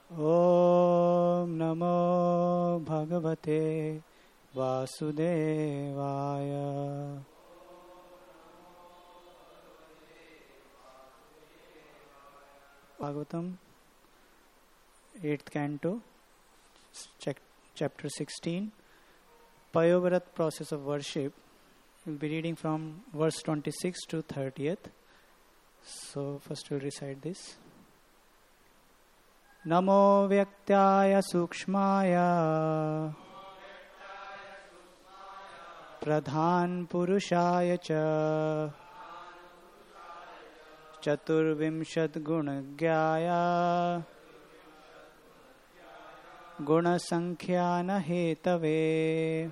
Om Namo Bhagavate Vasudevaya. Bhagavatam, 8th canto, chapter 16, Payovrat process of worship. We'll be reading from verse 26 to 30th. So first we'll recite this. Namo Vyaktyaya Sukshmaya Pradhan Purushaya Cha Chaturvimshat Gunagyaya Gunasankhyana Hetave.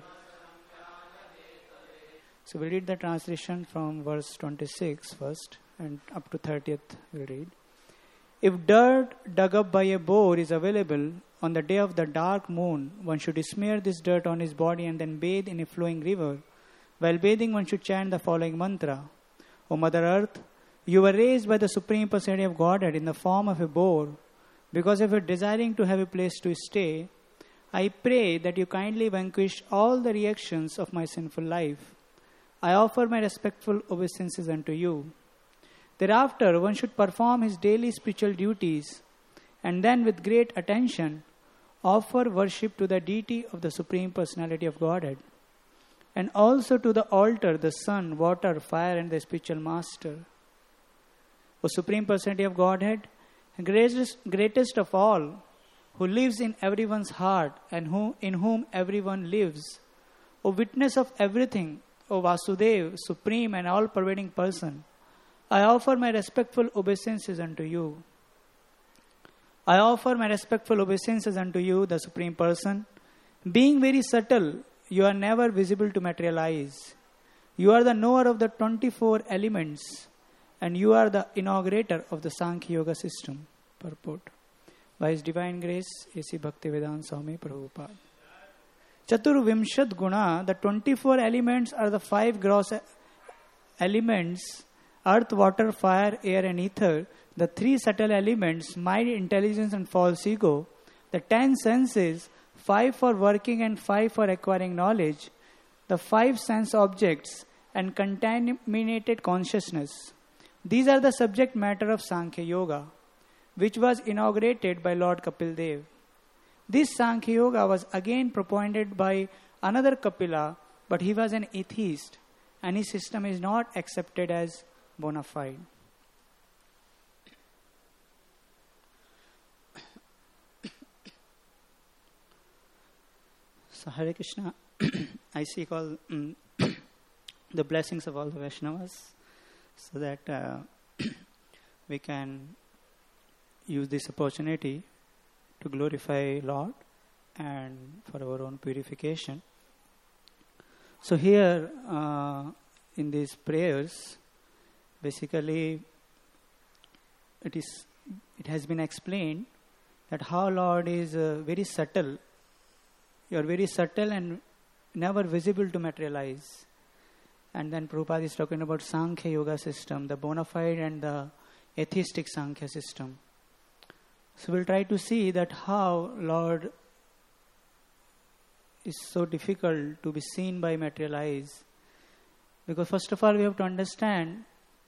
So we'll read the translation from verse 26 first and up to 30th we'll read. If dirt dug up by a boar is available on the day of the dark moon, one should smear this dirt on his body and then bathe in a flowing river. While bathing, one should chant the following mantra. O Mother Earth, you were raised by the Supreme Personality of Godhead in the form of a boar. Because of your desiring to have a place to stay, I pray that you kindly vanquish all the reactions of my sinful life. I offer my respectful obeisances unto you. Thereafter, one should perform his daily spiritual duties and then with great attention offer worship to the deity of the Supreme Personality of Godhead and also to the altar, the sun, water, fire and the spiritual master. O Supreme Personality of Godhead, greatest of all, who lives in everyone's heart and in whom everyone lives, O witness of everything, O Vasudev, Supreme and all-pervading person, I offer my respectful obeisances unto you. I offer my respectful obeisances unto you, the Supreme Person. Being very subtle, you are never visible to materialize. You are the knower of the 24 elements and you are the inaugurator of the Sankhya Yoga system. Purport. By His Divine Grace, A.C. Bhaktivedanta Swami Prabhupada. Chaturvimshat Guna, the 24 elements are the 5 gross elements: earth, water, fire, air and ether, the 3 subtle elements, mind, intelligence and false ego, the 10 senses, 5 for working and 5 for acquiring knowledge, the 5 sense objects and contaminated consciousness. These are the subject matter of Sankhya Yoga, which was inaugurated by Lord Kapil Dev. This Sankhya Yoga was again propounded by another Kapila, but he was an atheist and his system is not accepted as bona fide. So Hare Krishna, I seek all the blessings of all the Vaishnavas so that we can use this opportunity to glorify Lord and for our own purification. So here in these prayers, basically, it has been explained that how Lord is very subtle. You are very subtle and never visible to materialize. And then Prabhupada is talking about Sankhya Yoga system, the bona fide and the atheistic Sankhya system. So we'll try to see that how Lord is so difficult to be seen by material eyes. Because first of all, we have to understand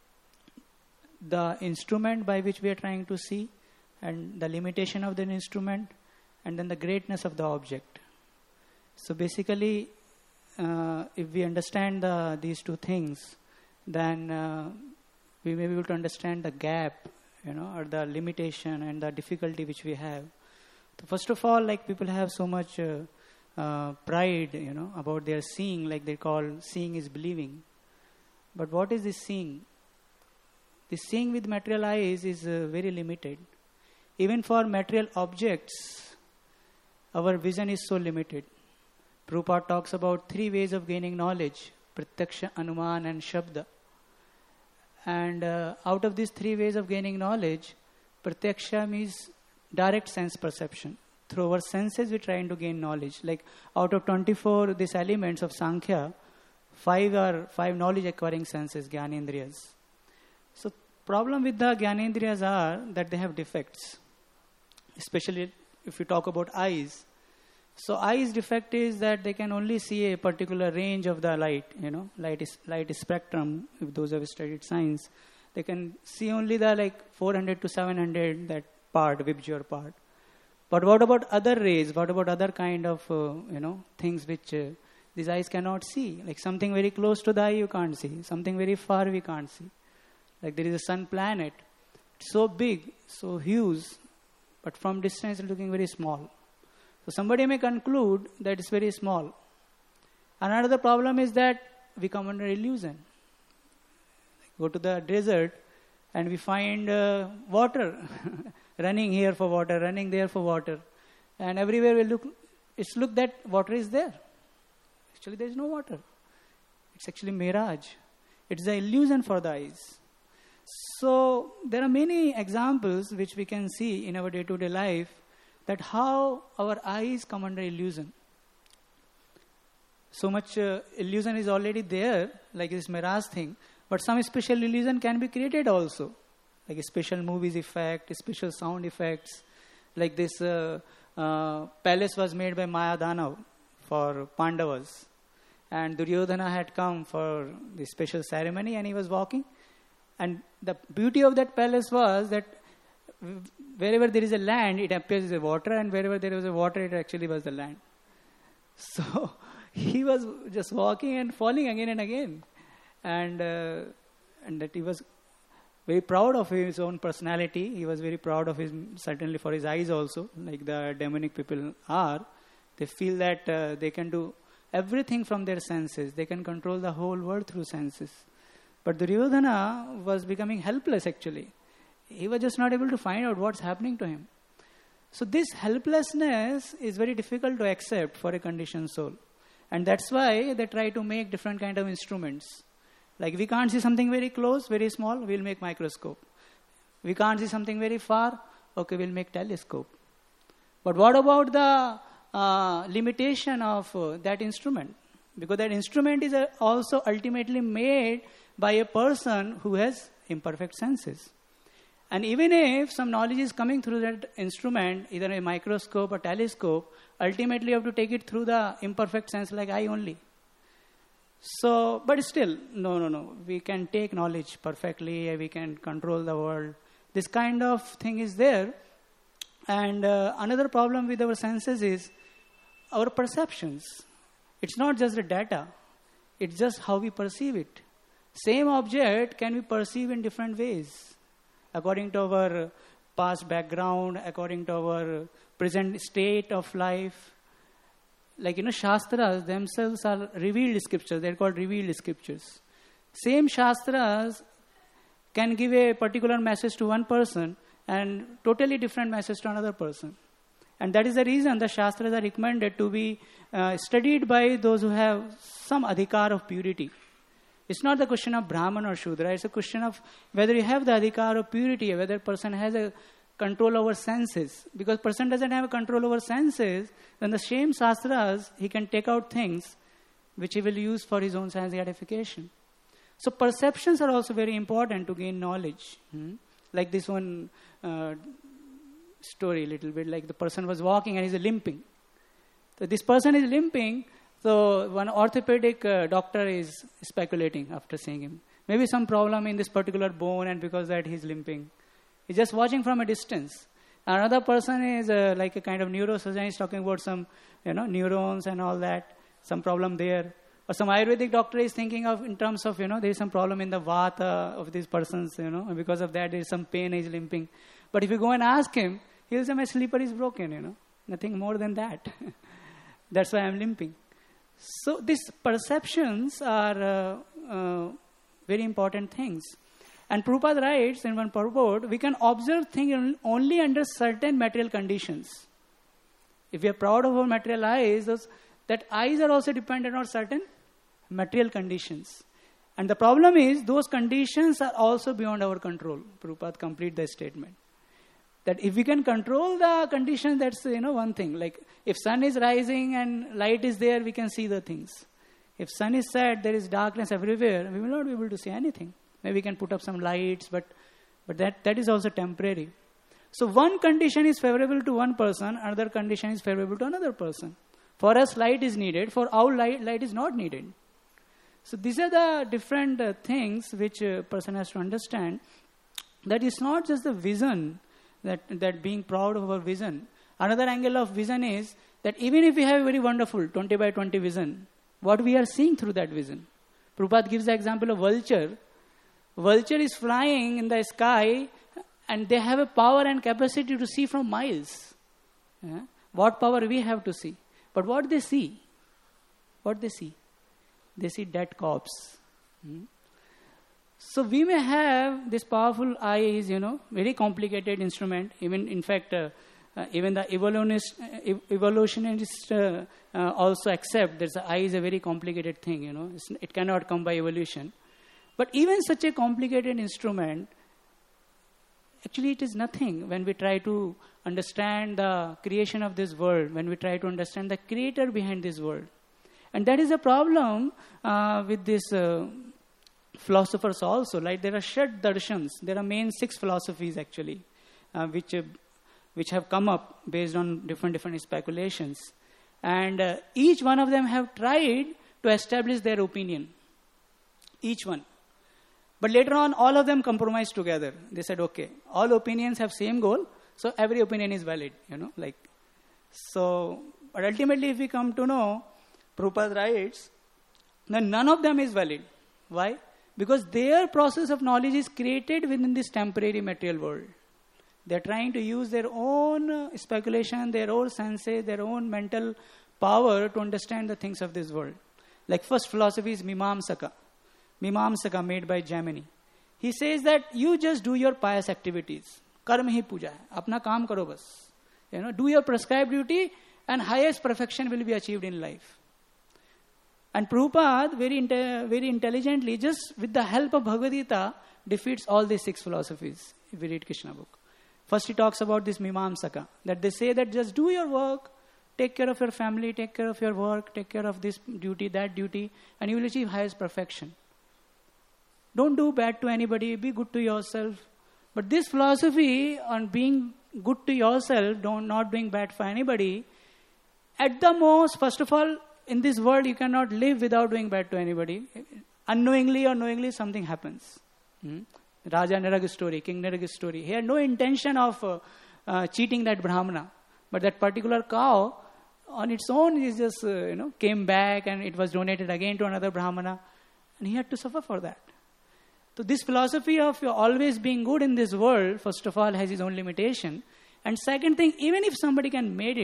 the instrument by which we are trying to see and the limitation of the instrument and then the greatness of the object. So basically, if we understand these two things, then we may be able to understand the gap, or the limitation and the difficulty which we have. So first of all, like people have so much pride, about their seeing, like they call seeing is believing. But what is this seeing? The seeing with material eyes is very limited. Even for material objects, our vision is so limited. Prabhupada talks about 3 ways of gaining knowledge: Pratyaksha, Anuman and Shabda. And out of these 3 ways of gaining knowledge, Pratyaksha means direct sense perception. Through our senses, we try to gain knowledge. Like out of 24 these elements of Sankhya, 5 are 5 knowledge acquiring senses, Jnanendriyas. So problem with the Jnanendriyas are that they have defects. especially if you talk about eyes. So eyes defect is that they can only see a particular range of the light, light is spectrum. If those who have studied science, they can see only the 400 to 700, that part, VIBGYOR part. But what about other rays? What about other kind of, things which these eyes cannot see? Like something very close to the eye you can't see. Something very far we can't see. Like there is a sun planet. It's so big, so huge, but from distance it's looking very small. So somebody may conclude that it's very small. Another problem is that we come under illusion. Go to the desert and we find water. Running here for water, running there for water. And everywhere we look, that water is there. Actually, there is no water. It's actually mirage. It's an illusion for the eyes. So there are many examples which we can see in our day-to-day life that how our eyes come under illusion. So much illusion is already there, like this mirage thing, but some special illusion can be created also. Like a special movies effect, special sound effects. Like this palace was made by Maya Danav for Pandavas. And Duryodhana had come for the special ceremony and he was walking. And the beauty of that palace was that wherever there is a land, it appears as a water. And wherever there was a water, it actually was the land. So he was just walking and falling again and again. And that he was very proud of his own personality. He was very proud of certainly for his eyes also, like the demonic people are. They feel that they can do everything from their senses. They can control the whole world through senses. But Duryodhana was becoming helpless actually. He was just not able to find out what's happening to him. So this helplessness is very difficult to accept for a conditioned soul. And that's why they try to make different kind of instruments. Like we can't see something very close, very small, we'll make microscope. We can't see something very far, okay, we'll make telescope. But what about the limitation of that instrument? Because that instrument is also ultimately made by a person who has imperfect senses. And even if some knowledge is coming through that instrument, either a microscope or telescope, ultimately you have to take it through the imperfect sense like eye only. So, but still, no. We can take knowledge perfectly. We can control the world. This kind of thing is there. And another problem with our senses is our perceptions. It's not just the data. It's just how we perceive it. Same object can be perceived in different ways. According to our past background, according to our present state of life. Like, Shastras themselves are revealed scriptures. They're called revealed scriptures. Same Shastras can give a particular message to one person and totally different message to another person. And that is the reason the Shastras are recommended to be studied by those who have some adhikar of purity. It's not the question of Brahman or Shudra. It's a question of whether you have the adhikar of purity, whether a person has a control over senses. Because person doesn't have a control over senses, then the same Shastras, he can take out things which he will use for his own sense gratification. So perceptions are also very important to gain knowledge. Like this one story, a little bit, like the person was walking and he's limping. So this person is limping, so one orthopedic doctor is speculating after seeing him. Maybe some problem in this particular bone and because that he's limping. He's just watching from a distance. Another person is like a kind of neurosurgeon. He's talking about some, neurons and all that, some problem there. Or some Ayurvedic doctor is thinking of in terms of, there is some problem in the vata of these persons, and because of that there is some pain, he's limping. But if you go and ask him, he'll say, my slipper is broken, nothing more than that. That's why I'm limping. So these perceptions are very important things. And Prabhupada writes in one purport, we can observe things only under certain material conditions. If we are proud of our material eyes, that eyes are also dependent on certain material conditions. And the problem is, those conditions are also beyond our control. Prabhupada complete the statement. That if we can control the conditions, that's one thing. Like if sun is rising and light is there, we can see the things. If sun is set, there is darkness everywhere, we will not be able to see anything. Maybe we can put up some lights, but that is also temporary. So one condition is favorable to one person, another condition is favorable to another person. For us, light is needed. For our light is not needed. So these are the different things which a person has to understand. That it's not just the vision, that being proud of our vision. Another angle of vision is that even if we have a very wonderful 20 by 20 vision, what we are seeing through that vision. Prabhupada gives the example of vulture. Vulture is flying in the sky and they have a power and capacity to see from miles. What power we have to see? But what they see? What they see? They see dead corpse. So we may have this powerful eye is, very complicated instrument. Even in fact, even the evolutionists also accept that the eye is a very complicated thing. It cannot come by evolution. But even such a complicated instrument, actually it is nothing when we try to understand the creation of this world, when we try to understand the creator behind this world. And that is a problem with these philosophers also. Like there are Shat Darshans, there are main 6 philosophies actually, which have come up based on different speculations. And each one of them have tried to establish their opinion. Each one. But later on, all of them compromised together. They said, okay, all opinions have same goal, so every opinion is valid, So, but ultimately if we come to know, Prabhupada writes, then none of them is valid. Why? Because their process of knowledge is created within this temporary material world. They're trying to use their own speculation, their own senses, their own mental power to understand the things of this world. Like first philosophy is Mimamsaka. Mimamsaka made by Jaimini. He says that you just do your pious activities. Karma hi puja hai. Apna kaam karo bas. Do your prescribed duty and highest perfection will be achieved in life. And Prabhupada very intelligently, just with the help of Bhagavad Gita, defeats all these 6 philosophies. If we read Krishna book. First he talks about this Mimamsaka. That they say that just do your work, take care of your family, take care of your work, take care of this duty, that duty, and you will achieve highest perfection. Don't do bad to anybody, be good to yourself. But this philosophy on being good to yourself, not doing bad for anybody, at the most, first of all, in this world you cannot live without doing bad to anybody. Unknowingly or knowingly something happens. Raja Nirag's story, King Nirag's story. He had no intention of cheating that Brahmana. But that particular cow, on its own, is just, came back and it was donated again to another Brahmana. And he had to suffer for that. So this philosophy of always being good in this world, first of all, has its own limitation. And second thing, even if somebody can make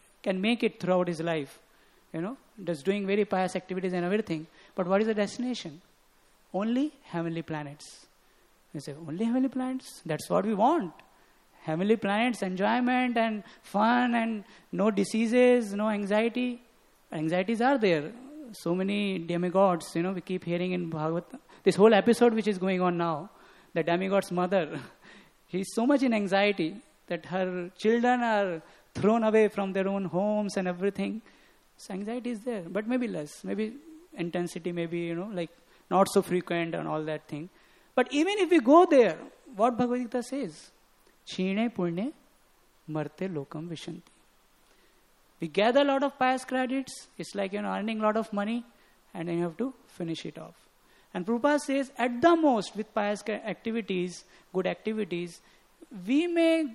it throughout his life, just doing very pious activities and everything. But what is the destination? Only heavenly planets. You say, only heavenly planets? That's what we want. Heavenly planets, enjoyment and fun and no diseases, no anxiety. Anxieties are there. So many demigods, we keep hearing in Bhagavad. This whole episode which is going on now, the demigod's mother, she is so much in anxiety that her children are thrown away from their own homes and everything. So anxiety is there, but maybe less. Maybe intensity, maybe, not so frequent and all that thing. But even if we go there, what Bhagavad Gita says? Chine purne marte lokam vishanti. We gather a lot of pious credits. It's like, earning a lot of money and then you have to finish it off. And Prabhupada says, at the most, with pious activities, good activities, we may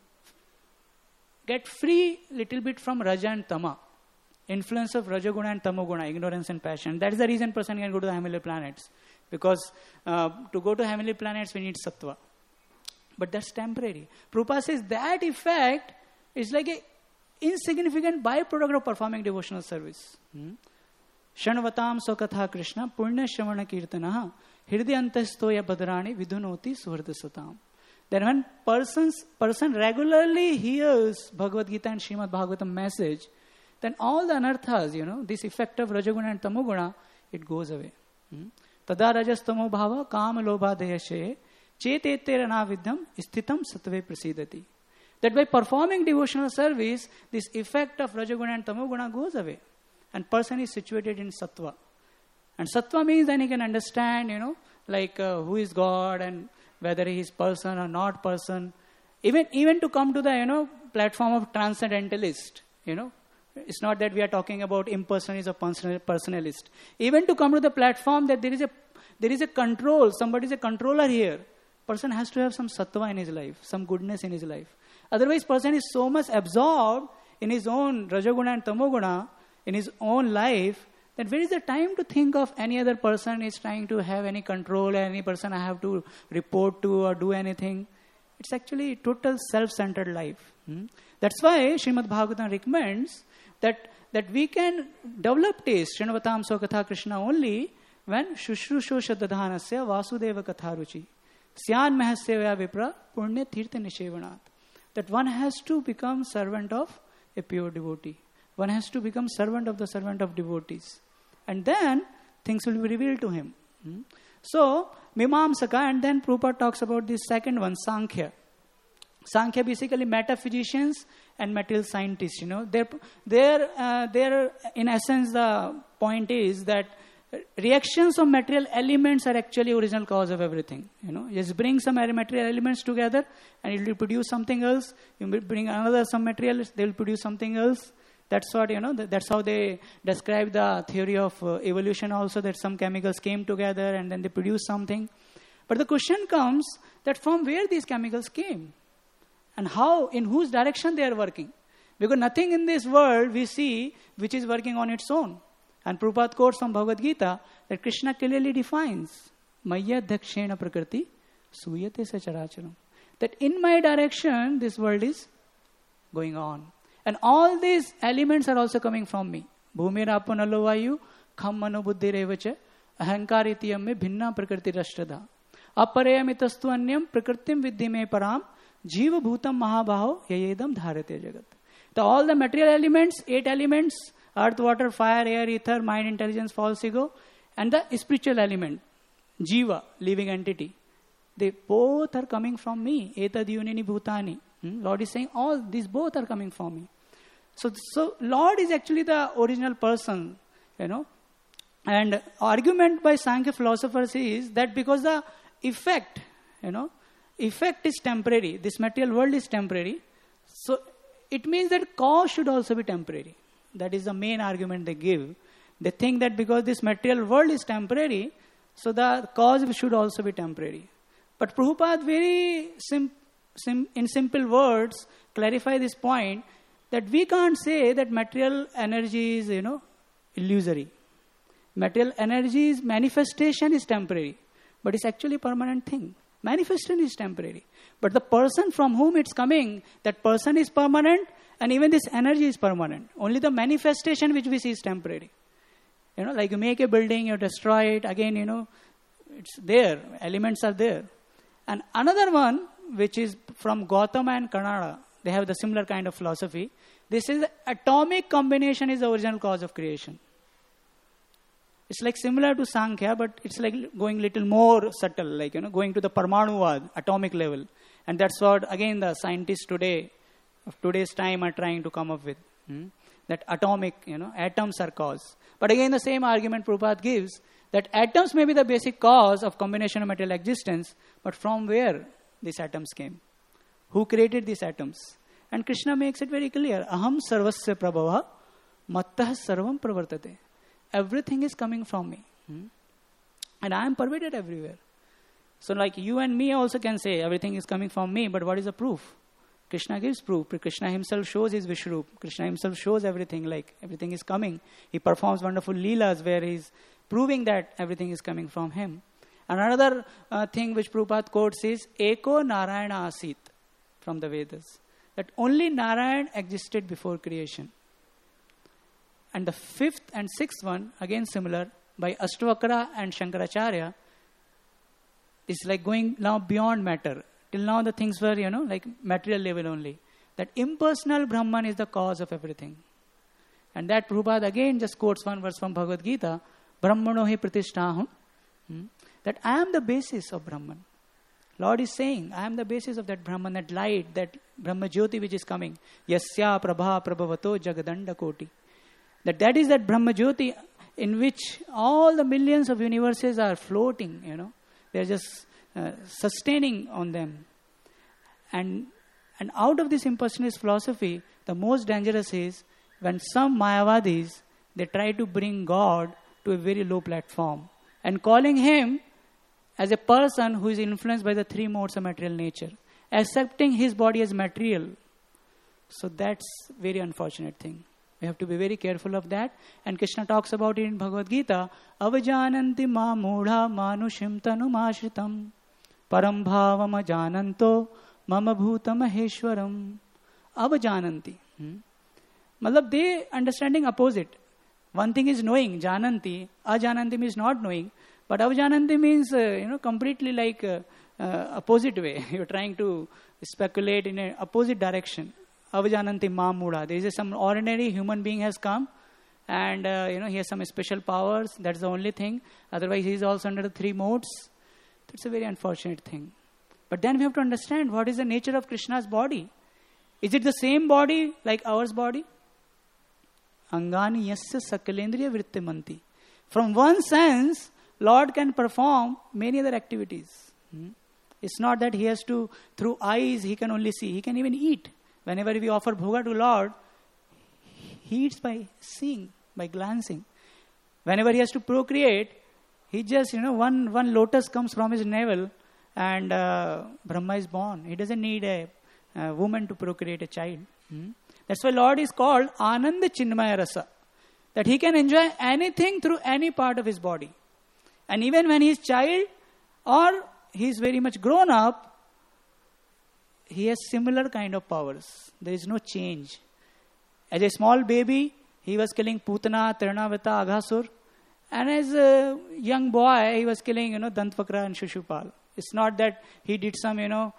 get free little bit from Raja and Tama. Influence of Rajaguna and Tamoguna, ignorance and passion. That is the reason person can go to the heavenly planets. Because to go to heavenly planets, we need sattva. But that's temporary. Prabhupada says that effect is like an insignificant byproduct of performing devotional service. Shanvatam Sokatha Krishna Punya Shravana Kirtanaha Hridyantastoya Badrani Vidunoti Suhardasatam. Then when person regularly hears Bhagavad Gita and Srimad Bhagavatam message, then all the anarthas, this effect of Rajaguna and Tamoguna, it goes away. Tada rajastamo bhava kama lobha deyashe chetetera navidham sthitam sattve prasidati. That by performing devotional service, this effect of Rajaguna and Tamoguna goes away. And person is situated in sattva. And sattva means then he can understand, who is God and whether he is person or not person. Even to come to the, platform of transcendentalist, it's not that we are talking about impersonalist or personalist. Even to come to the platform that there is a control, somebody is a controller here. Person has to have some sattva in his life, some goodness in his life. Otherwise, person is so much absorbed in his own rajaguna and tamoguna, in his own life, that where is the time to think of any other person is trying to have any control, any person I have to report to or do anything. It's actually total self-centered life. That's why Srimad Bhagavatam recommends that we can develop taste, Shrinovatam Sokatha Krishna, only when Shushrusho Shaddadhanasya Vasudeva Katharuchi Syan Mahasya Vipra Punya Tirtha Nishevanat. That one has to become servant of a pure devotee. One has to become servant of the servant of devotees. And then things will be revealed to him. So, Mimamsaka, and then Prabhupada talks about this second one, Sankhya. Sankhya basically metaphysicians and material scientists. They're in essence, the point is that reactions of material elements are actually original cause of everything. Just bring some material elements together and it will produce something else. You bring another some materials, they will produce something else. That's what, that's how they describe the theory of evolution also, that some chemicals came together and then they produce something. But the question comes that from where these chemicals came and how, in whose direction they are working. Because nothing in this world we see which is working on its own. And Prabhupada quotes from Bhagavad Gita that Krishna clearly defines, Maya Dakshena Prakriti Suyate Sacharacharam. That in my direction, this world is going on. And all these elements are also coming from me. Bhumir apanalo vayu, kham mano buddhi revacha, ahankar itiyam me bhinna prakriti rashtrada. Aparayamitastu anyam prakritim viddhi me param, jiva bhutam mahabaho yayedam dharate jagat. All the material elements, 8 elements, earth, water, fire, air, ether, mind, intelligence, false ego, and the spiritual element, jiva, living entity. They both are coming from me. Etad yunini bhutani. Lord is saying all these both are coming from me. So Lord is actually the original person, And argument by Sankhya philosophers is that because the effect is temporary. This material world is temporary. So it means that cause should also be temporary. That is the main argument they give. They think that because this material world is temporary, so the cause should also be temporary. But Prabhupada very in simple words clarify this point that we can't say that material energy is, illusory. Material energy's manifestation is temporary, but it's actually a permanent thing. Manifestation is temporary. But the person from whom it's coming, that person is permanent, and even this energy is permanent. Only the manifestation which we see is temporary. Like you make a building, you destroy it, again, it's there, elements are there. And another one, which is from Gautama and Kannada, they have the similar kind of philosophy. This is atomic combination is the original cause of creation. It's like similar to Sankhya, but it's like going little more subtle, like, going to the Parmanuvad, atomic level. And that's what, again, the scientists today, of today's time, are trying to come up with. That atomic, atoms are cause. But again, the same argument Prabhupada gives, that atoms may be the basic cause of combination of material existence, but from where these atoms came? Who created these atoms? And Krishna makes it very clear. Aham sarvasya prabhava mattah sarvam pravartate. Everything is coming from me. And I am pervaded everywhere. So like you and me also can say everything is coming from me, but what is the proof? Krishna gives proof. Krishna himself shows his Vishrup. Krishna himself shows everything, like everything is coming. He performs wonderful leelas where he is proving that everything is coming from him. And another thing which Prabhupada quotes is Eko Narayana Asit from the Vedas. That only Narayan existed before creation. And the 5th and 6th one, again similar, by Ashtavakra and Shankaracharya, is like going now beyond matter. Till now the things were, like material level only. That impersonal Brahman is the cause of everything. And that Prabhupada again just quotes one verse from Bhagavad Gita, Brahmano hi pratishtaham, that I am the basis of Brahman. Lord is saying, I am the basis of that Brahman, that light, that Brahma Jyoti which is coming. Yasya prabha prabhavato jagadanda koti. That is that Brahma Jyoti in which all the millions of universes are floating, They are just sustaining on them. And And out of this impersonalist philosophy, the most dangerous is when some Mayavadis, they try to bring God to a very low platform and calling him as a person who is influenced by the three modes of material nature, accepting his body as material. So that's very unfortunate thing. We have to be very careful of that. And Krishna talks about it in Bhagavad Gita, avajananti ma mudha manushim tanum ashritam param bhavam ajananto mama bhuta maheshwaram. Avajananti. Matlab they understanding opposite. One thing is knowing, jananti. Ajananti means not knowing. But avajananti means, completely like opposite way. You're trying to speculate in an opposite direction. Avajananti mamuda. There is some ordinary human being has come and, he has some special powers. That's the only thing. Otherwise, he is also under the three modes. That's a very unfortunate thing. But then we have to understand what is the nature of Krishna's body. Is it the same body like ours body? Angani yasya sakalendriya vrittimanti. From one sense, Lord can perform many other activities. It's not that he has to, through eyes, he can only see. He can even eat. Whenever we offer bhoga to Lord, he eats by seeing, by glancing. Whenever he has to procreate, he just, one lotus comes from his navel and Brahma is born. He doesn't need a woman to procreate a child. That's why Lord is called Ananda Chinmaya Rasa. That he can enjoy anything through any part of his body. And even when he is child or he is very much grown up, he has similar kind of powers. There is no change. As a small baby, he was killing Putana, Tirnavata, Aghasur. And as a young boy, he was killing, Dantavakra and Shushupal. It's not that he did some,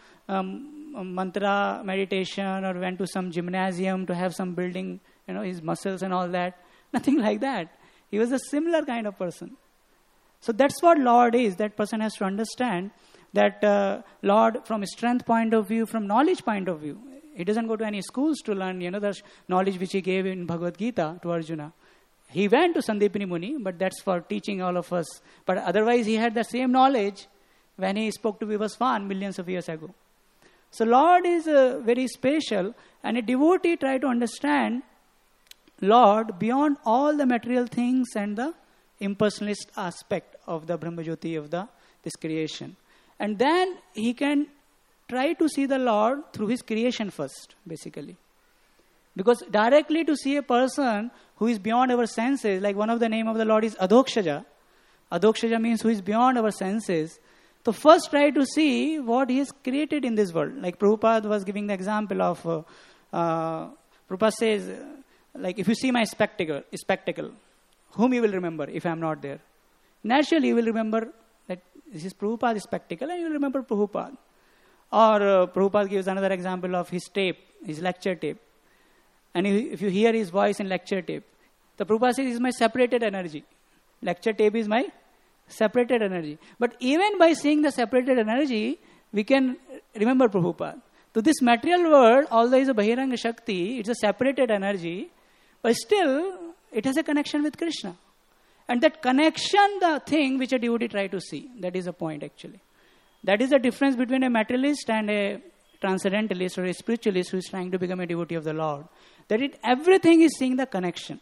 mantra meditation or went to some gymnasium to have some building, his muscles and all that. Nothing like that. He was a similar kind of person. So that's what Lord is. That person has to understand that Lord, from a strength point of view, from knowledge point of view, he doesn't go to any schools to learn, the knowledge which he gave in Bhagavad Gita to Arjuna. He went to Sandipini Muni, but that's for teaching all of us. But otherwise, he had the same knowledge when he spoke to Vivasvan millions of years ago. So Lord is very special, and a devotee try to understand Lord beyond all the material things and the impersonalist aspect of the Brahmajyoti of this creation. And then he can try to see the Lord through his creation first, basically. Because directly to see a person who is beyond our senses, like one of the name of the Lord is Adhokshaja. Adhokshaja means who is beyond our senses. So first try to see what he has created in this world. Like Prabhupada was giving the example of, Prabhupada says, like if you see my spectacle, whom you will remember if I am not there? Naturally you will remember that this is Prabhupada's spectacle and you will remember Prabhupada. Or Prabhupada gives another example of his tape, his lecture tape. And if you hear his voice in lecture tape, the Prabhupada says, this is my separated energy. Lecture tape is my separated energy. But even by seeing the separated energy, we can remember Prabhupada. So this material world, although it's a Bahiranga Shakti, it's a separated energy, but still it has a connection with Krishna. And that connection, the thing which a devotee try to see, that is the point actually. That is the difference between a materialist and a transcendentalist or a spiritualist who is trying to become a devotee of the Lord. That everything is seeing the connection.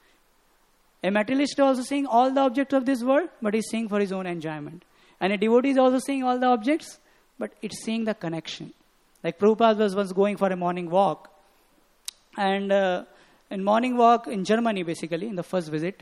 A materialist is also seeing all the objects of this world, but he's seeing for his own enjoyment. And a devotee is also seeing all the objects, but it's seeing the connection. Like Prabhupada was once going for a morning walk. And in morning walk in Germany, basically, in the first visit.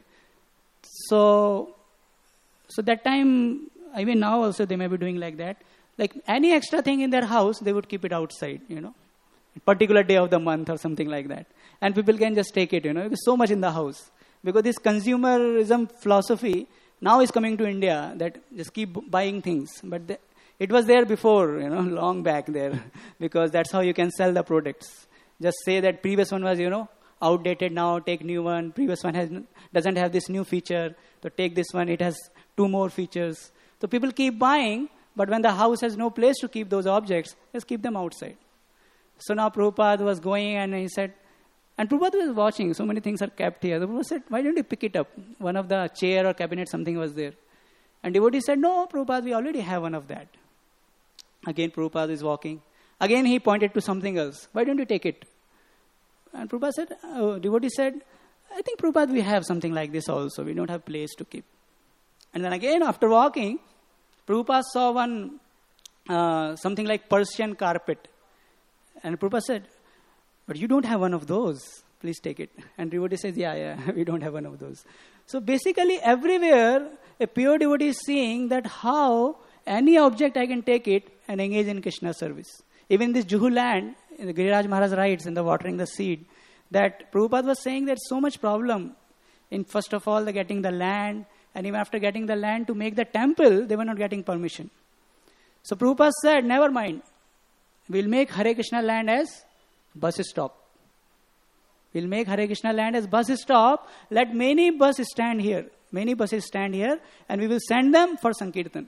So that time, I mean now also they may be doing like that. Like any extra thing in their house, they would keep it outside, particular day of the month or something like that. And people can just take it, because so much in the house. Because this consumerism philosophy now is coming to India, that just keep buying things. But it was there before, long back there, because that's how you can sell the products. Just say that previous one was, outdated now, take new one. Previous one doesn't have this new feature. So take this one, it has 2 more features. So people keep buying, but when the house has no place to keep those objects, just keep them outside. So now Prabhupada was going and he said, and Prabhupada was watching, so many things are kept here. The Prabhupada said, why don't you pick it up? One of the chair or cabinet, something was there. And devotee said, no, Prabhupada, we already have one of that. Again, Prabhupada is walking. Again, he pointed to something else. Why don't you take it? And Prabhupada said, devotee said, I think, Prabhupada, we have something like this also. We don't have place to keep. And then again, after walking, Prabhupada saw one, something like Persian carpet. And Prabhupada said, but you don't have one of those. Please take it. And devotee says, yeah, we don't have one of those. So basically, everywhere, a pure devotee is seeing that how any object I can take it and engage in Krishna service. Even this Juhu land, the Giriraj Maharaj writes in the watering the seed, that Prabhupada was saying there's so much problem in, first of all, the getting the land, and even after getting the land to make the temple, they were not getting permission. So Prabhupada said, never mind. We'll make Hare Krishna land as bus stop. We'll make Hare Krishna land as bus stop. Let many buses stand here. Many buses stand here, and we will send them for Sankirtan.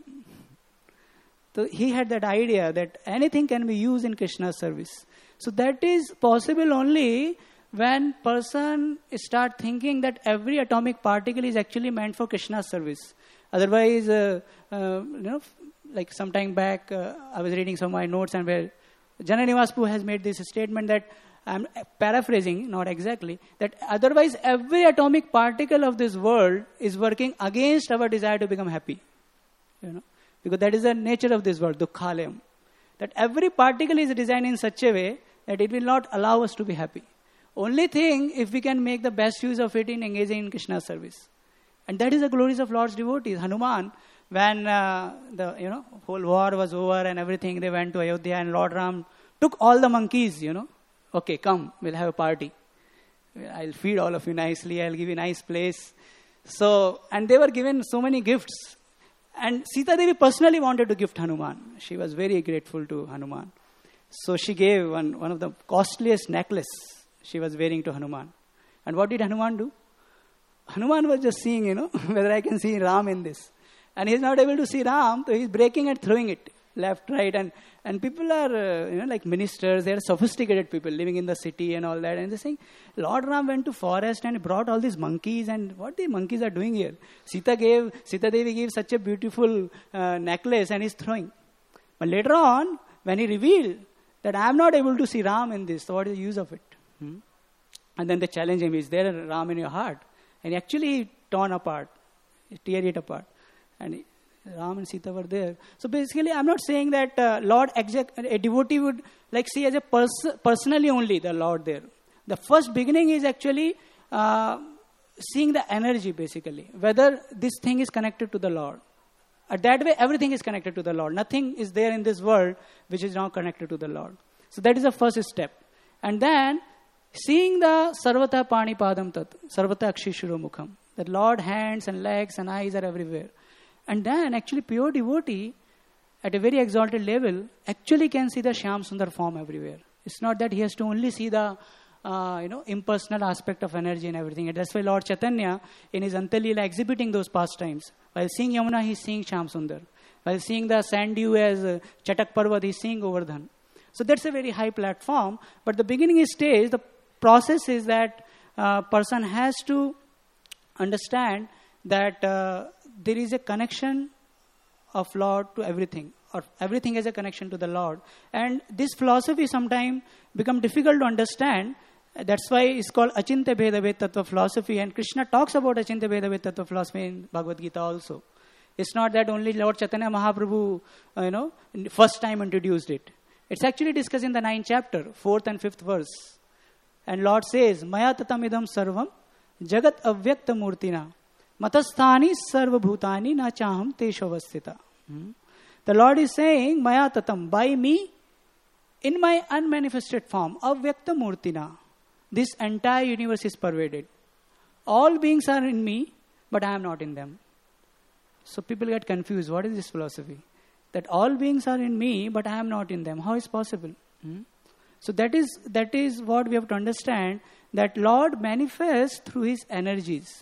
So he had that idea that anything can be used in Krishna's service. So that is possible only when person start thinking that every atomic particle is actually meant for Krishna's service. Otherwise, like some time back, I was reading some of my notes, and where Jananivaspu has made this statement that, I'm paraphrasing, not exactly, that otherwise every atomic particle of this world is working against our desire to become happy. Because that is the nature of this world, dukkhalayam. That every particle is designed in such a way that it will not allow us to be happy. Only thing, if we can make the best use of it in engaging in Krishna's service. And that is the glories of Lord's devotees. Hanuman, when the whole war was over and everything, they went to Ayodhya, and Lord Ram took all the monkeys, Okay, come, we'll have a party. I'll feed all of you nicely. I'll give you a nice place. So, and they were given so many gifts. And Sita Devi personally wanted to gift Hanuman. She was very grateful to Hanuman. So she gave one of the costliest necklace she was wearing to Hanuman. And what did Hanuman do? Hanuman was just seeing, whether I can see Ram in this. And he's not able to see Ram, so he's breaking and throwing it left, right. And people are, like ministers, they are sophisticated people living in the city and all that. And they're saying, Lord Ram went to forest and brought all these monkeys, and what the monkeys are doing here? Sita Devi gave such a beautiful necklace, and he's throwing. But later on, when he revealed that I am not able to see Ram in this, so what is the use of it? And then they challenge him, is there a Ram in your heart? And he actually torn apart, tear it apart. And Ram and Sita were there. So basically, I'm not saying that a devotee would like see as a personally only the Lord there. The first beginning is actually seeing the energy, basically, whether this thing is connected to the Lord. That way, everything is connected to the Lord. Nothing is there in this world which is not connected to the Lord. So that is the first step. And then, seeing the Sarvata Pani Padam Tat, Sarvata Akshishuro Mukham, that Lord hands and legs and eyes are everywhere. And then actually pure devotee at a very exalted level actually can see the Shyam Sundar form everywhere. It's not that he has to only see the impersonal aspect of energy and everything. And that's why Lord Chaitanya in his Antalila exhibiting those pastimes. While seeing Yamuna, he's seeing Shyam Sundar. While seeing the sand dew as Chatak Parvat, he's seeing Govardhan. So that's a very high platform. But the beginning stage, the process is that person has to understand that there is a connection of Lord to everything, or everything has a connection to the Lord. And this philosophy sometimes become difficult to understand. That's why it's called Achintya Bheda Ved Tattva philosophy. And Krishna talks about Achintya Bheda Ved Tattva philosophy in Bhagavad Gita also. It's not that only Lord Chaitanya Mahaprabhu, first time introduced it. It's actually discussed in the 9th chapter, 4th and 5th verse. And Lord says, Maya tatamidam sarvam jagat avyakta murtina matasthani sarva bhutani na chaham teshavasthita. The Lord is saying, Maya tatam, by me, in my unmanifested form, avyakta murtina. This entire universe is pervaded. All beings are in me, but I am not in them. So people get confused. What is this philosophy? That all beings are in me, but I am not in them. How is possible? So that is what we have to understand, that Lord manifests through His energies.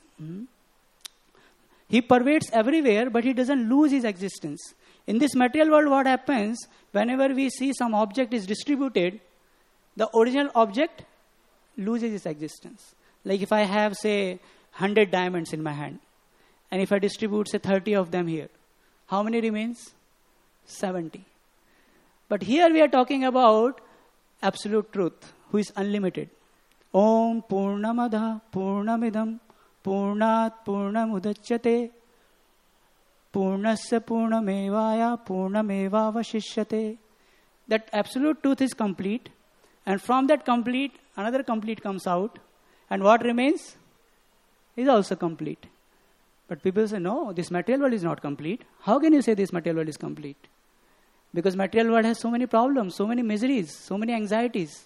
He pervades everywhere, but He doesn't lose His existence. In this material world, what happens, whenever we see some object is distributed, the original object loses its existence. Like if I have, say, 100 diamonds in my hand, and if I distribute, say, 30 of them here, how many remains? 70. But here we are talking about absolute truth, who is unlimited. Om Purnamada Purnamidam Purnat Purnamudachyate Purnasya Purnamevaya Purnamevavashishyate. That absolute truth is complete, and from that complete, another complete comes out, and what remains is also complete. But people say, no, this material world is not complete. How can you say this material world is complete? Because material world has so many problems, so many miseries, so many anxieties.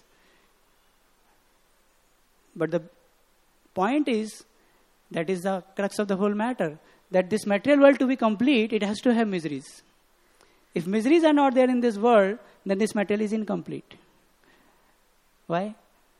But the point is, that is the crux of the whole matter, that this material world to be complete, it has to have miseries. If miseries are not there in this world, then this material is incomplete. Why?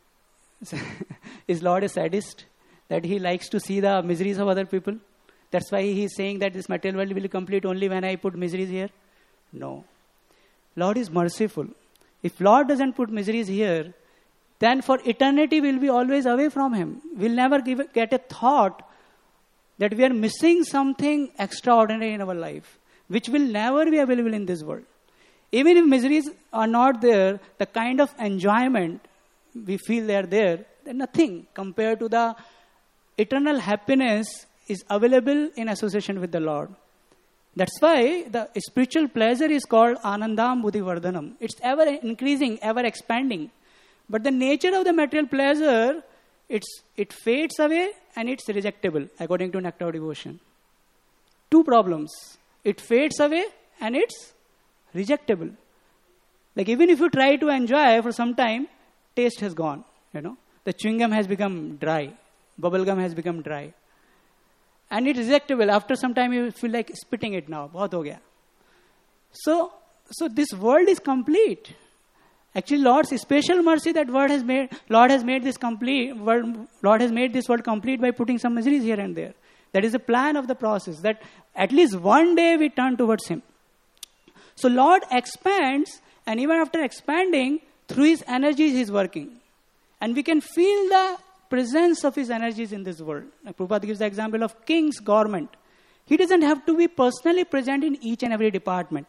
Is Lord a sadist? That he likes to see the miseries of other people? That's why he is saying that this material world will be complete only when I put miseries here? No. Lord is merciful. If Lord doesn't put miseries here, then for eternity we'll be always away from him. We'll never get a thought that we are missing something extraordinary in our life, which will never be available in this world. Even if miseries are not there, the kind of enjoyment we feel they are there, they're nothing compared to the eternal happiness is available in association with the Lord. That's why the spiritual pleasure is called Anandam Buddhi Vardhanam. It's ever increasing, ever expanding. But the nature of the material pleasure, it fades away and it's rejectable, according to Nectar of Devotion. Two problems. It fades away and it's rejectable. Like even if you try to enjoy for some time, taste has gone. The chewing gum has become dry. Bubble gum has become dry. And it is rejectable. After some time you feel like spitting it now. Bahut ho gaya. So this world is complete. Actually, Lord's special mercy that Lord has made this complete. Lord has made this world complete by putting some miseries here and there. That is the plan of the process. That at least one day we turn towards Him. So Lord expands, and even after expanding, through His energies He is working, and we can feel the presence of His energies in this world. Like Prabhupada gives the example of king's government. He doesn't have to be personally present in each and every department.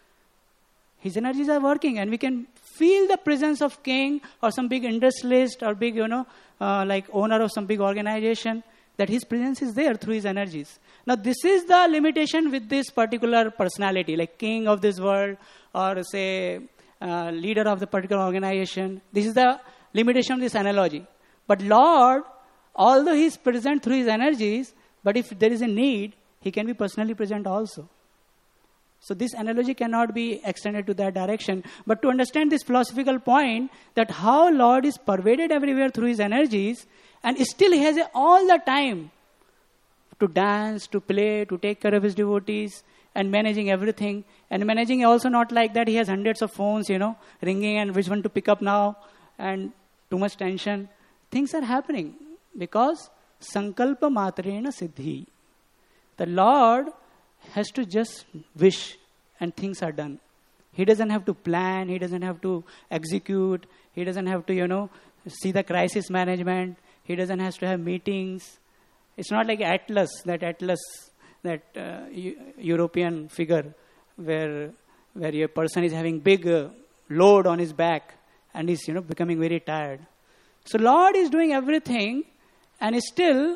His energies are working, and we can feel the presence of king or some big industrialist or big, like owner of some big organization, that his presence is there through his energies. Now, this is the limitation with this particular personality, like king of this world or say leader of the particular organization. This is the limitation of this analogy. But Lord, although He is present through His energies, but if there is a need, He can be personally present also. So this analogy cannot be extended to that direction. But to understand this philosophical point, that how Lord is pervaded everywhere through His energies, and still He has all the time to dance, to play, to take care of His devotees, and managing everything. And managing also not like that He has hundreds of phones, ringing and which one to pick up now, and too much tension. Things are happening because sankalpa matrena siddhi. The Lord has to just wish and things are done. He doesn't have to plan. He doesn't have to execute. He doesn't have to, see the crisis management. He doesn't have to have meetings. It's not like Atlas, that European figure where a person is having big load on his back and is, becoming very tired. So Lord is doing everything, and still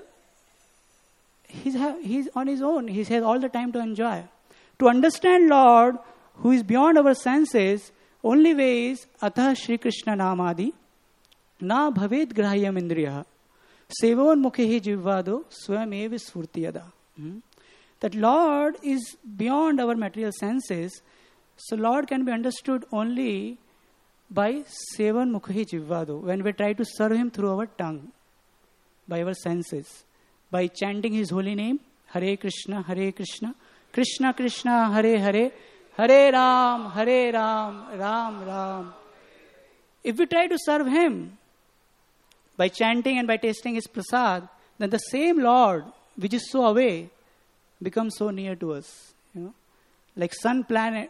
He's on His own. He has all the time to enjoy. To understand Lord, who is beyond our senses, only way is Atah Shri Krishna Namadi Na Bhaved Grahyam Indriya Sevon Mukhehi Jivvado Swam Eva Sfurtiyada. That Lord is beyond our material senses, so Lord can be understood only by Sevan Mukhi Jivvado, when we try to serve Him through our tongue, by our senses, by chanting His holy name, Hare Krishna, Krishna Krishna, Hare Hare, Hare Ram, Ram Ram. If we try to serve Him by chanting and by tasting His prasad, then the same Lord, which is so away, becomes so near to us. Like sun,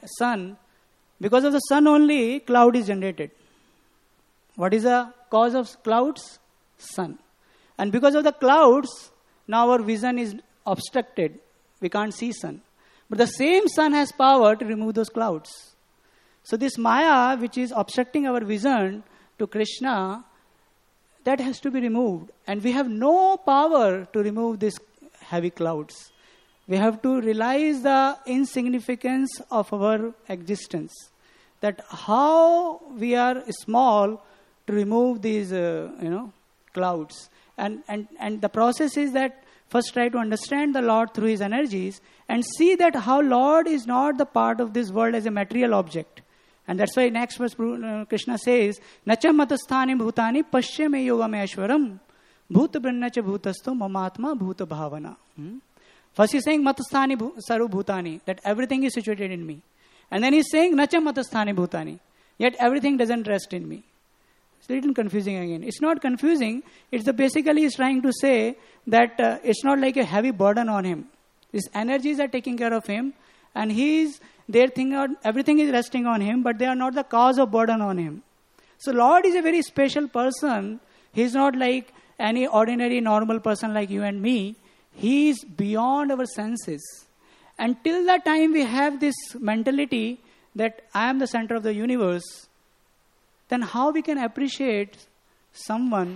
because of the sun only, cloud is generated. What is the cause of clouds? Sun. And because of the clouds, now our vision is obstructed. We can't see sun. But the same sun has power to remove those clouds. So this Maya, which is obstructing our vision to Krishna, that has to be removed. And we have no power to remove these heavy clouds. We have to realize the insignificance of our existence. That how we are small to remove these, clouds. And the process is that first try to understand the Lord through His energies and see that how Lord is not the part of this world as a material object. And that's why next verse Krishna says, Nacha matasthani bhutani pashya me yoga me ashwaram bhuta brahnacha bhutasto mamatma bhuta bhavana. First he's saying matasthani saru bhutani, that everything is situated in me. And then he's saying Nacha matasthani bhutani, yet everything doesn't rest in me. It's a little confusing again. It's not confusing. It's basically he's trying to say that it's not like a heavy burden on him. His energies are taking care of him, and everything is resting on him, but they are not the cause of burden on him. So Lord is a very special person. He's not like any ordinary normal person like you and me. He is beyond our senses. Until the time we have this mentality that I am the center of the universe, then how we can appreciate someone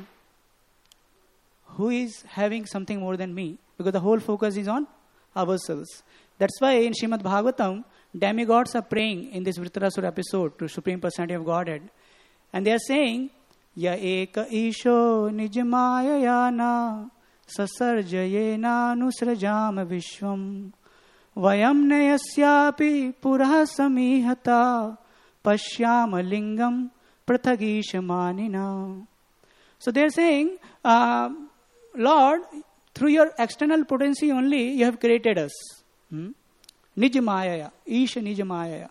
who is having something more than me? Because the whole focus is on ourselves. That's why in Srimad Bhagavatam, demigods are praying in this Vritarasura episode to Supreme Personality of Godhead. And they are saying, Ya eka isho nijamaya yana sasarjayena nusrajam vishwam vayam nayasyapi purah samihata pashyama lingam prathagishamanina. So they are saying, Lord, through your external potency only, you have created us. Nijamaya, Isha Nijamaya.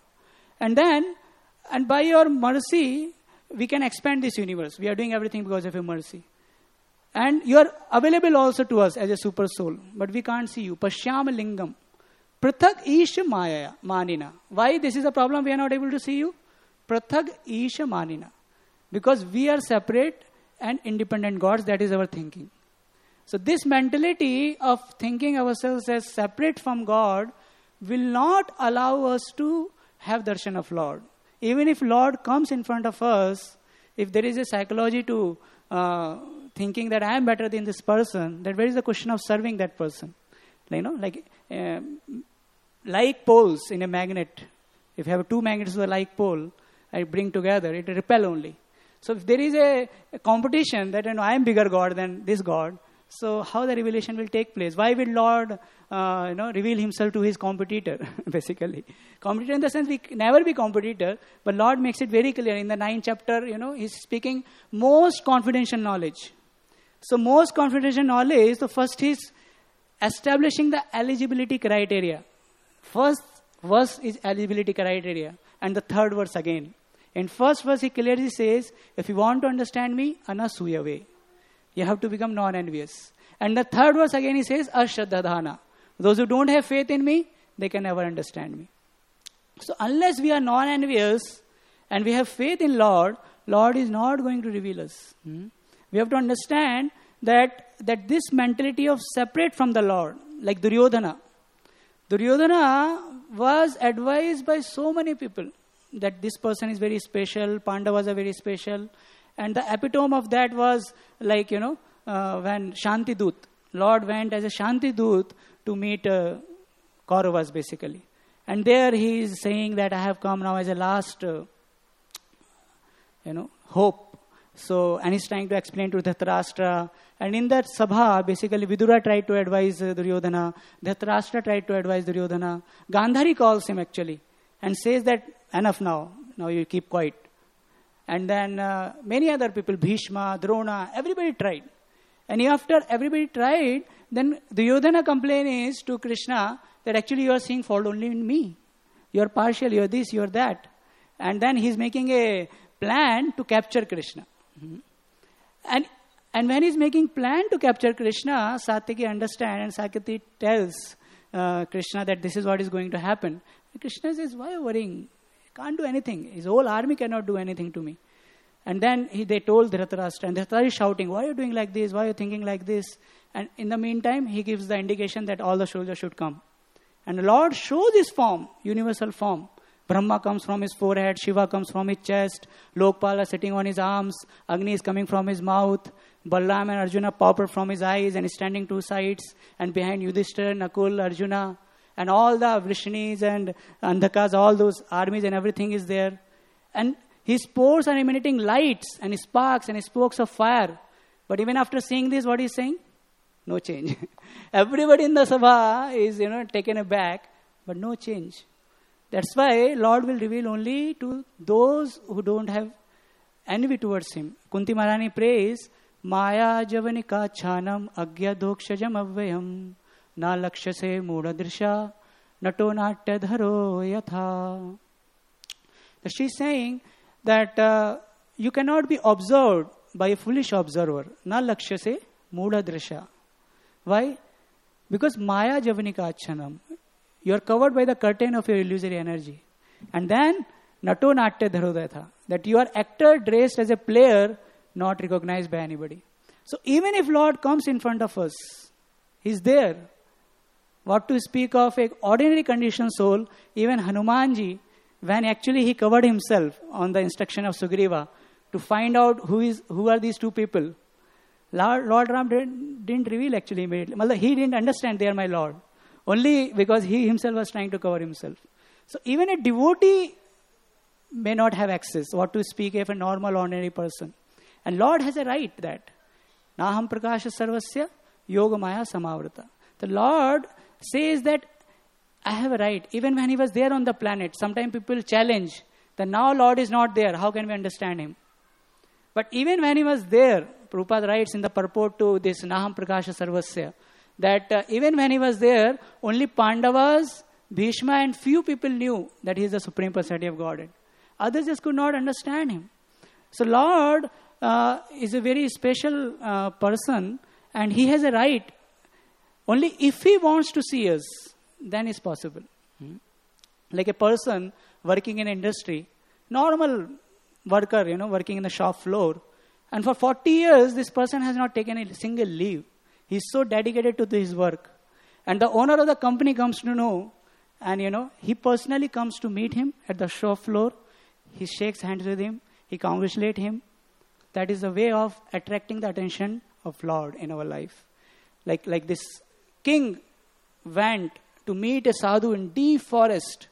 And by your mercy, we can expand this universe. We are doing everything because of your mercy. And you are available also to us as a super soul. But we can't see you. Pashyama lingam. Prathak Isha Maya Manina. Why this is a problem? We are not able to see you. Prathak Isha Manina. Because we are separate and independent gods. That is our thinking. So this mentality of thinking ourselves as separate from God will not allow us to have darshan of Lord. Even if Lord comes in front of us, if there is a psychology to thinking that I am better than this person, then where is the question of serving that person? Like poles in a magnet. If you have two magnets with a like pole, I bring together, it will repel only. So if there is a competition that I am bigger God than this God, so how the revelation will take place? Why will Lord, reveal Himself to His competitor, basically? Competitor in the sense we never be competitor, but Lord makes it very clear. In the 9th chapter, He's speaking most confidential knowledge. So most confidential knowledge, the first is establishing the eligibility criteria. First verse is eligibility criteria, and the third verse again. In first verse, He clearly says, if you want to understand me, anasuyave. You have to become non-envious. And the third verse again He says, ashraddhadhana. Those who don't have faith in me, they can never understand me. So unless we are non-envious and we have faith in Lord, Lord is not going to reveal us. We have to understand that this mentality of separate from the Lord, like Duryodhana. Duryodhana was advised by so many people that this person is very special, Pandavas are very special. And the epitome of that was like, when Shanti Dut, Lord went as a Shanti Dut to meet Kauravas basically. And there he is saying that I have come now as a last, hope. So, and he's trying to explain to Dhritarashtra. And in that sabha, basically Vidura tried to advise Duryodhana. Dhritarashtra tried to advise Duryodhana. Gandhari calls him actually and says that enough now you keep quiet. And then many other people, Bhishma, Drona, everybody tried. And after everybody tried, then Duryodhana complains to Krishna that actually you are seeing fault only in me. You are partial, you are this, you are that. And then he's making a plan to capture Krishna. And when he's making plan to capture Krishna, Satyaki understands and Satyaki tells Krishna that this is what is going to happen. And Krishna says, why are you worrying? Can't do anything. His whole army cannot do anything to me. And then they told Dhritarashtra, and Dhritarashtra is shouting, why are you doing like this? Why are you thinking like this? And in the meantime, he gives the indication that all the soldiers should come. And the Lord shows his form, universal form, Brahma comes from his forehead, Shiva comes from his chest, Lokpal is sitting on his arms, Agni is coming from his mouth, Balaram and Arjuna pop up from his eyes and is standing two sides, and behind Yudhishthira, Nakul, Arjuna, and all the Vrishnis and Andhakas, all those armies and everything is there. And his pores are emanating lights and sparks and spokes of fire. But even after seeing this, what he's saying? No change. Everybody in the Sabha is, taken aback, but no change. That's why Lord will reveal only to those who don't have envy towards him. Kunti Maharani prays, Maya javanika chanam agya dokshajam avyayam na lakshase mudadrisha nato natya dharo yatha. She's saying that you cannot be observed by a foolish observer. Na lakshase mudadrisha. Why? Because Maya javanika chanam. You are covered by the curtain of your illusory energy. And then, nato natya dharodayatha, that you are actor dressed as a player, not recognized by anybody. So even if Lord comes in front of us, He's there. What to speak of an ordinary conditioned soul, even Hanumanji, when actually he covered himself on the instruction of Sugriva to find out who are these two people. Lord Ram didn't reveal actually immediately. He didn't understand they are my Lord. Only because he himself was trying to cover himself. So even a devotee may not have access. What to speak of a normal, ordinary person. And Lord has a right that. Naham prakasha sarvasya yoga maya samavrata. The Lord says that I have a right. Even when he was there on the planet, sometimes people challenge that now Lord is not there. How can we understand him? But even when he was there, Prabhupada writes in the purport to this Naham prakasha sarvasya, that even when he was there, only Pandavas, Bhishma and few people knew that he is the Supreme Personality of Godhead. Others just could not understand him. So Lord is a very special person, and he has a right. Only if he wants to see us, then it's possible. Like a person working in industry, normal worker, working in the shop floor, and for 40 years, this person has not taken a single leave. He's so dedicated to his work. And the owner of the company comes to know, and he personally comes to meet him at the shop floor. He shakes hands with him. He congratulates him. That is a way of attracting the attention of Lord in our life. Like this king went to meet a sadhu in deep forest.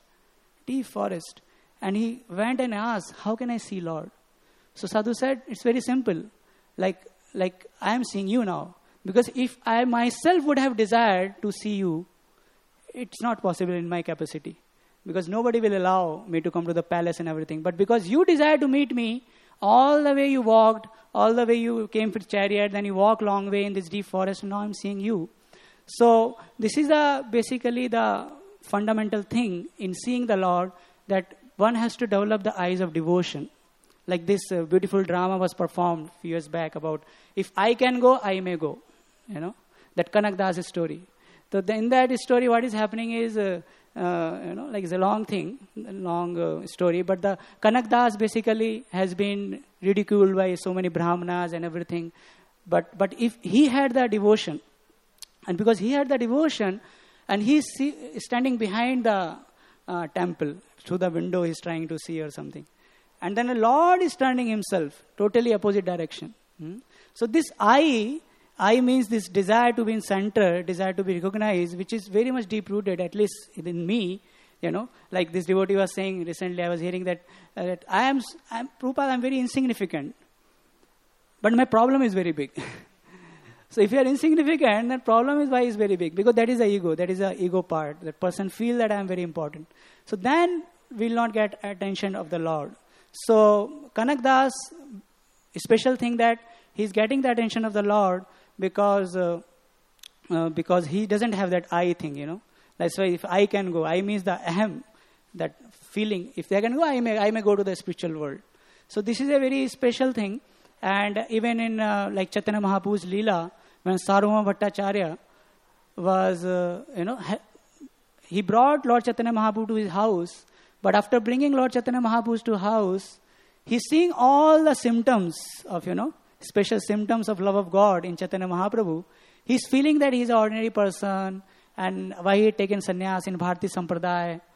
And he went and asked, how can I see Lord? So sadhu said, it's very simple. Like I am seeing you now. Because if I myself would have desired to see you, it's not possible in my capacity. Because nobody will allow me to come to the palace and everything. But because you desire to meet me, all the way you walked, all the way you came with chariot, then you walk long way in this deep forest, and now I'm seeing you. So this is basically the fundamental thing in seeing the Lord, that one has to develop the eyes of devotion. Like this beautiful drama was performed a few years back about, if I can go, I may go. That Kanak Das story. So in that story, what is happening is, it's a long thing, long story. But the Kanak Das basically has been ridiculed by so many Brahmanas and everything. But if he had the devotion, and because he had the devotion, and he's standing behind the temple, through the window he's trying to see or something. And then the Lord is turning himself, totally opposite direction. So this I means this desire to be in center, desire to be recognized, which is very much deep-rooted, at least in me. Like this devotee was saying recently, I was hearing that Prabhupada, I'm very insignificant. But my problem is very big. So if you are insignificant, then problem is why is very big. Because that is the ego. That is the ego part. That person feels that I am very important. So then we will not get attention of the Lord. So Kanak Das, a special thing that he's getting the attention of the Lord because he doesn't have that I thing, That's why if I can go, I means the ahem, that feeling. If they can go, I may go to the spiritual world. So this is a very special thing. And even in like Chaitanya Mahaprabhu's Leela, when Sarvabhauma Bhattacharya was, he brought Lord Chaitanya Mahaprabhu to his house. But after bringing Lord Chaitanya Mahaprabhu to house, he's seeing all the symptoms of, special symptoms of love of God in Chaitanya Mahaprabhu. He's feeling that he's an ordinary person, and why he had taken sannyas in Bharati Sampradaya.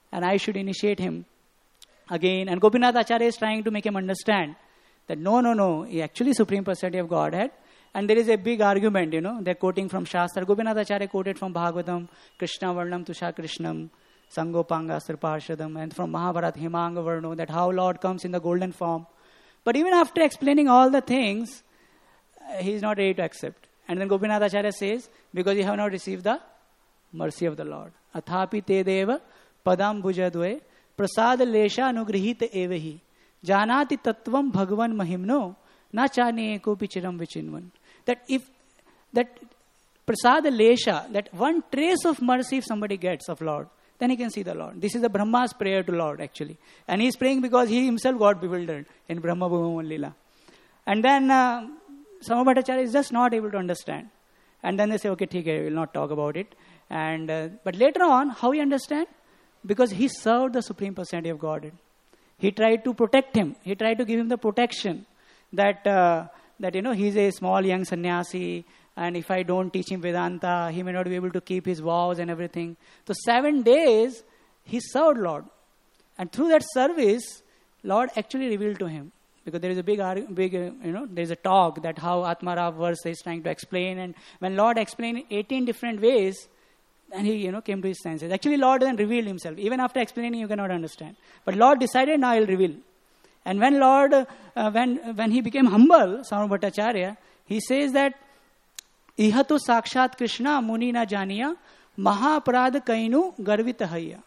and I should initiate him again. And Gopinath Acharya is trying to make him understand that no, he actually Supreme Personality of Godhead. And there is a big argument, they're quoting from Shastra. Gopinath Acharya quoted from Bhagavatam, Krishna Varnam Tusha Krishnam, Sangopanga Sriparshadam, and from Mahabharata, Himanga Varno, that how Lord comes in the golden form. But even after explaining all the things, he is not ready to accept. And then Gopinath Acharya says, because you have not received the mercy of the Lord. Athapi te deva padam bhujadve prasad lesha anugrihita evahi janati tattvam bhagavan mahimno na chane eko pichiram vichinvan. That if that prasad lesha, that one trace of mercy if somebody gets of Lord, then he can see the Lord. This is the Brahma's prayer to Lord actually. And he is praying because he himself got bewildered in Brahma Bhuvaman Lila. And then Sarvabhauma Bhattacharya is just not able to understand. And then they say, okay, we will not talk about it. And but later on, how he understand? Because he served the Supreme Personality of Godhead. He tried to protect him. He tried to give him the protection that he's a small young sannyasi, and if I don't teach him Vedanta, he may not be able to keep his vows and everything. So 7 days, he served Lord. And through that service, Lord actually revealed to him. Because there is a there is a talk that how Atmarav verse is trying to explain. And when Lord explained 18 different ways, then he, came to his senses. Actually, Lord then revealed himself. Even after explaining, you cannot understand. But Lord decided, now I'll reveal. And when Lord, when he became humble, Sarvabhauma Bhattacharya, he says that, Ihato sakshat Krishna muni na janiya mahaprad kainu garvita hayya.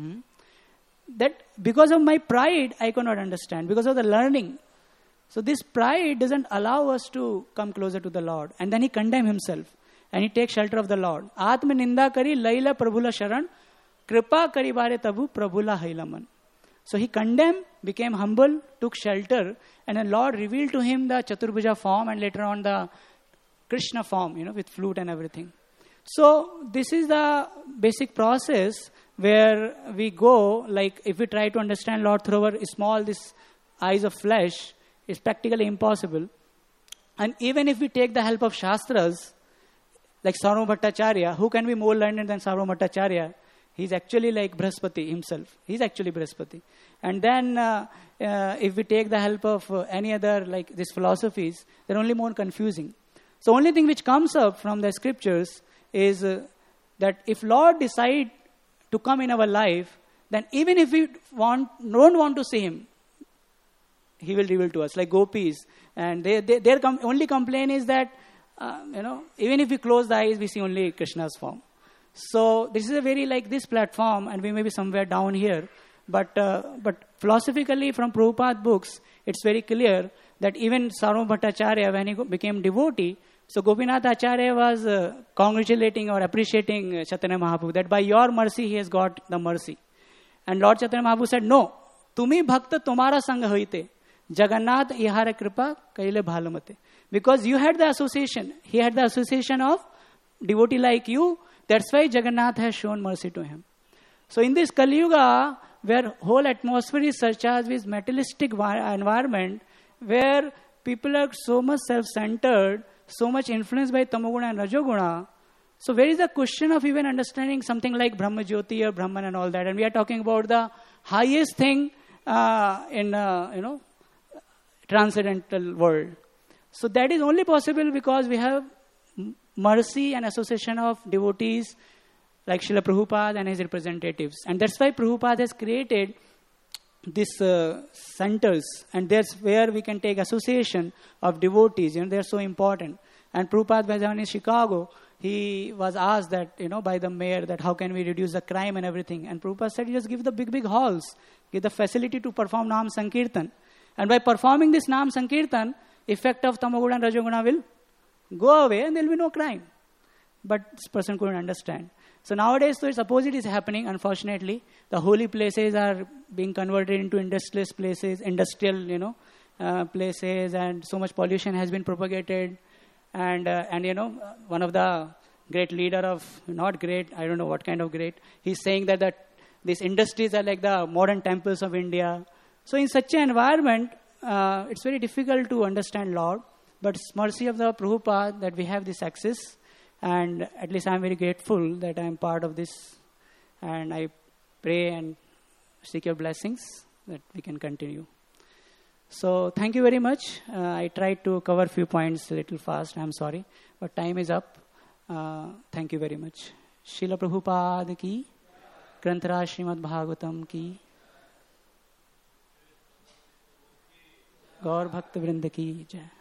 That because of my pride, I cannot understand. Because of the learning. So this pride doesn't allow us to come closer to the Lord. And then he condemns himself. And he takes shelter of the Lord. Atma ninda kari laila prabhula sharan kripa kari bare tabu prabhula hailaman. So he condemned, became humble, took shelter, and then Lord revealed to him the Chaturbhuja form and later on the Krishna form, with flute and everything. So this is the basic process where we go, like if we try to understand Lord through our this eyes of flesh, it's practically impossible. And even if we take the help of Shastras, like Sarvabhauma Bhattacharya, who can be more learned than Sarvabhauma Bhattacharya? He's actually like Brihaspati himself. He's actually Brihaspati. And then if we take the help of any other like these philosophies, they're only more confusing. So only thing which comes up from the scriptures is that if Lord decide to come in our life, then even if we don't want to see him, he will reveal to us, like gopis. And their only complaint is that, even if we close the eyes, we see only Krishna's form. So this is a very like this platform, and we may be somewhere down here. But philosophically, from Prabhupada books, it's very clear that even Sarvabhauma Bhattacharya, when he became devotee, so Gopinath Acharya was congratulating or appreciating Chaitanya Mahaprabhu that by your mercy he has got the mercy. And Lord Chaitanya Mahaprabhu said, no, tumi bhakta tumara sangha hoite, Jagannath ihara kripa kaile bhalamate. Because you had the association, he had the association of devotee like you, that's why Jagannath has shown mercy to him. So in this Kali Yuga, where whole atmosphere is surcharged with materialistic environment, where people are so much self-centered, so much influenced by Tamoguna and Rajoguna, so where is the question of even understanding something like Brahma Jyoti or Brahman and all that? And we are talking about the highest thing in transcendental world. So that is only possible because we have mercy and association of devotees like Srila Prabhupada and his representatives. And that's why Prabhupada has created these centers. And that's where we can take association of devotees. They're so important. And Prabhupada, when he was in Chicago, he was asked that, by the mayor, that how can we reduce the crime and everything. And Prabhupada said, just give the big halls. Give the facility to perform Nam Sankirtan. And by performing this Nam Sankirtan, effect of Tamoguna and Rajoguna will go away and there will be no crime. But this person couldn't understand. So nowadays, its opposite is happening, unfortunately. The holy places are being converted into industrial places, places, and so much pollution has been propagated. And one of the great leader of, not great, I don't know what kind of great, he's saying that these industries are like the modern temples of India. So in such an environment, it's very difficult to understand Lord. But it's mercy of the Prabhupada that we have this access. And at least I'm very grateful that I'm part of this. And I pray and seek your blessings that we can continue. So thank you very much. I tried to cover few points a little fast. I'm sorry, but time is up. Thank you very much. Srila Prabhupada ki, Granthara Srimad Bhagavatam ki, Gaur Bhakta Vrinda ki jai.